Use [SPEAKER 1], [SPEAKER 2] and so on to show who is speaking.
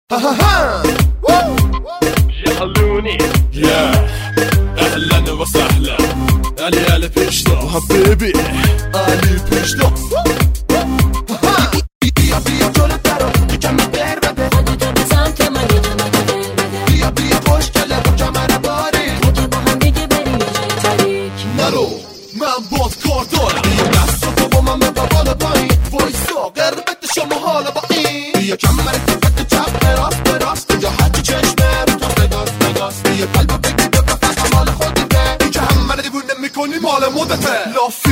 [SPEAKER 1] يا خلوني اهلا وسهلا علي پیشتا حبیبی علی پیشتا بیا بیا جلو درو کم بر بده خودتو بزن که من یه جمع بده بیا بیا خوش کله با کمر باری تو که با هم دیگه بریم یه جای تاریک نرو من باز کار دارم بیا دستاتو با من ببر بالا پایین وایسا قربت شما حالا با این بیا کمر تفت چپ براست اینجا هرچی چشمه رو تا بگاز بیا قلبو بگی بگا فقط مال خودته این که همه رو دیوونه میکنی مال مدته